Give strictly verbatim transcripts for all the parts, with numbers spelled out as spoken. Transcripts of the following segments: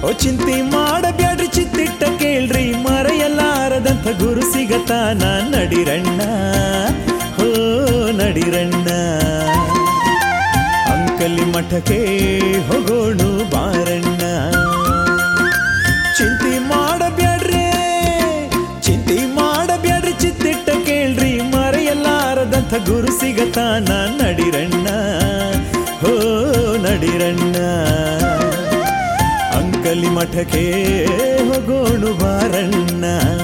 ಚಿಂತೆ ಮಾಡಬ್ಯಾಡ್ರಿ ಚಿತ್ತಿಟ್ಟ ಕೇಳ್ರಿ ಮರೆಯಲಾರದಂಥ ಗುರು ಸಿಗತಾನ ನಡಿರಣ್ಣ ಹೋ ನಡಿರಣ್ಣ ಅಂಕಲಿ ಮಠಕ್ಕೆ ಹೋಗೋಣ ಬಾರಣ್ಣ ಚಿಂತೆ ಮಾಡಬ್ಯಾಡ್ರಿ ಚಿಂತೆ ಮಾಡಬ್ಯಾಡ್ರಿ ಚಿತ್ತಿಟ್ಟ ಕೇಳ್ರಿ ಮರೆಯಲಾರದಂಥ ಗುರು ಸಿಗತಾನ ನಡಿರಣ್ಣ ಹೋ ನಡಿರಣ್ಣ ಅಂಕಲಿ ಮಠಕ್ಕೆ ಹೋಗೋಣ ಬಾರಣ್ಣ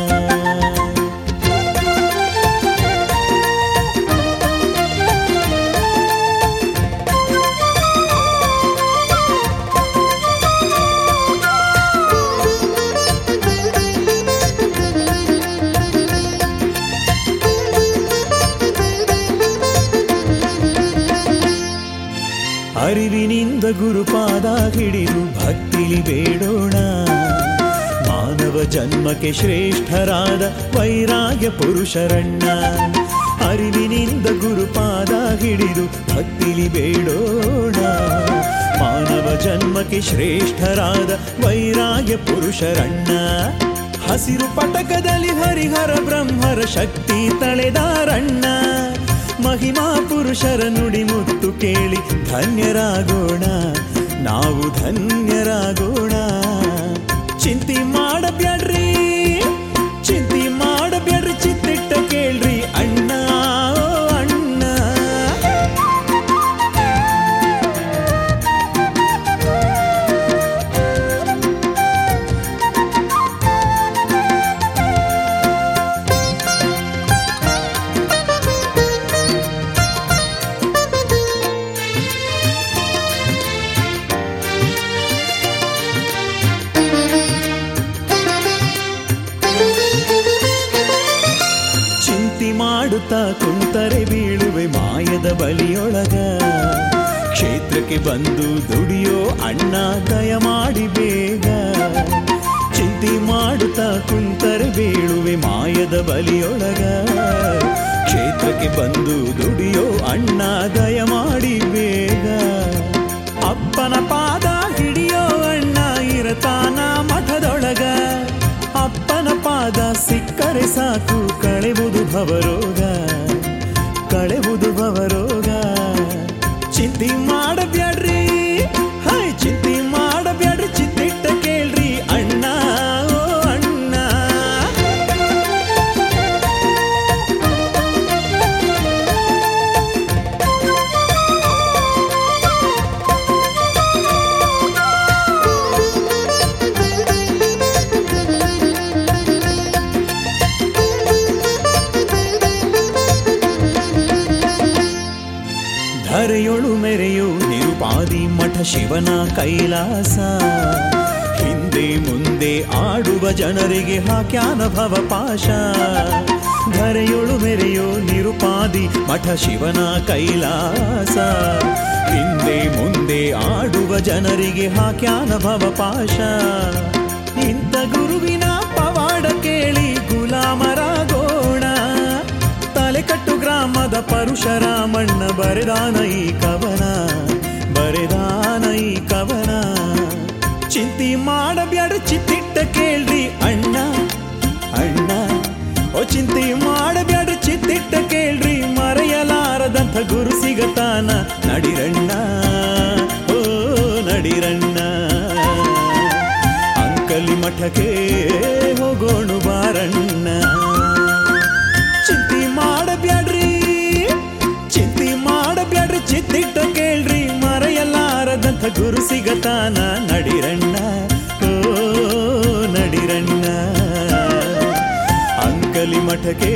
ಅರಿವಿನಿಂದ ಗುರುಪಾದ ಹಿಡಿದು ಭಕ್ತಿಲಿ ಬೇಡೋಣ ಮಾನವ ಜನ್ಮಕ್ಕೆ ಶ್ರೇಷ್ಠರಾದ ವೈರಾಗ್ಯ ಪುರುಷರಣ್ಣ ಅರಿವಿನಿಂದ ಗುರುಪಾದ ಹಿಡಿದು ಭಕ್ತಿಲಿ ಬೇಡೋಣ ಮಾನವ ಜನ್ಮಕ್ಕೆ ಶ್ರೇಷ್ಠರಾದ ವೈರಾಗ್ಯ ಪುರುಷರಣ್ಣ ಹಸಿರು ಪಟಕದಲ್ಲಿ ಹರಿಹರ ಬ್ರಹ್ಮರ ಶಕ್ತಿ ತಳೆದಾರಣ್ಣ ಮಹಿಮಾ ಪುರುಷರ ನುಡಿ ಮುತ್ತು ಕೇಳಿ ಧನ್ಯರಾಗೋಣ ನಾವು ಧನ್ಯರಾಗೋಣ ಚಿಂತೆ ಮಾಡಬ್ಯಾಡ್ರಿ ಚಿಂತೆ ಮಾಡಬ್ಯಾಡ್ರಿ ಚಿತ್ತಿಟ್ಟ ಕೇಳ್ರಿ ಅಣ್ಣ ಅಣ್ಣ ಮಾಡುತ್ತಾ ಕುಂತರೆ ಬೀಳುವೆ ಮಾಯದ ಬಲಿಯೊಳಗ ಕ್ಷೇತ್ರಕ್ಕೆ ಬಂದು ದುಡಿಯೋ ಅಣ್ಣ ದಯ ಮಾಡಿ ಬೇಗ ಚಿಂತೆ ಮಾಡುತ್ತಾ ಕುಂತರೆ ಬೀಳುವೆ ಮಾಯದ ಬಲಿಯೊಳಗ ಕ್ಷೇತ್ರಕ್ಕೆ ಬಂದು ದುಡಿಯೋ ಅಣ್ಣ ದಯ ಮಾಡಿ ಬೇಗ ಅಪ್ಪನ ಪಾದ ಹಿಡಿಯೋ ಅಣ್ಣ ಇರತಾನ ಮಠದೊಳಗ ಅಪ್ಪನ ಪಾದ ಸಿಕ್ಕರೆ ಸಾಕು ಕಳೆವುದು ಭವರೋಗ ಕಳೆವುದು ಭವರೋಗ ಚಿಂತೆ ಮಾಡಬ್ಯಾಡ್ರಿ ಹಾಯ್ ಚಿಂತೆ ಮಾಡಬ್ಯಾಡ್ರಿ ಚಿತ್ತಿಟ್ಟ ಕೇಳ್ರಿ ಅಣ್ಣ ಓ ಅಣ್ಣ ಧರೆಯೊಳು ಮೆರೆಯೋ ನಿರುಪಾದಿ ಮಠ ಶಿವನ ಕೈಲಾಸ ಹಿಂದೆ ಮುಂದೆ ಆಡುವ ಜನರಿಗೆ ಹಾಕ್ಯಾನ ಭವಪಾಶ ಧರೆಯೊಳು ಮೆರೆಯೋ ನಿರುಪಾದಿ ಮಠ ಶಿವನ ಕೈಲಾಸ ಹಿಂದೆ ಮುಂದೆ ಆಡುವ ಜನರಿಗೆ ಹಾಕ್ಯಾನ ಭವಪಾಶ ಇಂಥ ಗುರುವಿನ ಪವಾಡ ಕೇಳಿ ಗುಲಾಮರಾಗೋಣ ತಲೆಕಟ್ಟು ಗ್ರಾಮದ ಪರಶುರಾಮಣ್ಣ ಬರೆದಾನ ಈ ಕವನ ಬರೆದಾನ ಈ ಕವನ ಚಿಂತೆ ಮಾಡಬ್ಯಾಡ್ರಿ ಚಿತ್ತಿಟ್ಟ ಕೇಳ್ರಿ ಅಣ್ಣ ಅಣ್ಣ ಓ ಚಿಂತೆ ಮಾಡಬ್ಯಾಡ್ರಿ ಚಿತ್ತಿಟ್ಟ ಕೇಳ್ರಿ ಮರೆಯಲಾರದಂಥ ಗುರು ಸಿಗತಾನ ನಡಿರಣ್ಣ ಓ ನಡಿರಣ್ಣ ಅಂಕಲಿ ಮಠಕ್ಕೆ ಹೋಗೋಣ ಬಾರಣ್ಣ ಚಿಂತೆ ಮಾಡಬ್ಯಾಡ್ರಿ ಚಿಂತೆ ಮಾಡಬ್ಯಾಡ್ರಿ ಚಿತ್ತಿಟ್ಟ ಕೇಳ್ರಿ ಮರೆಯಲಾರದಂಥ ಗುರು ಸಿಗತಾನ ನಡಿರಣ್ಣ ಓ ನಡಿರಣ್ಣ ಅಂಕಲಿ ಮಠಕ್ಕೆ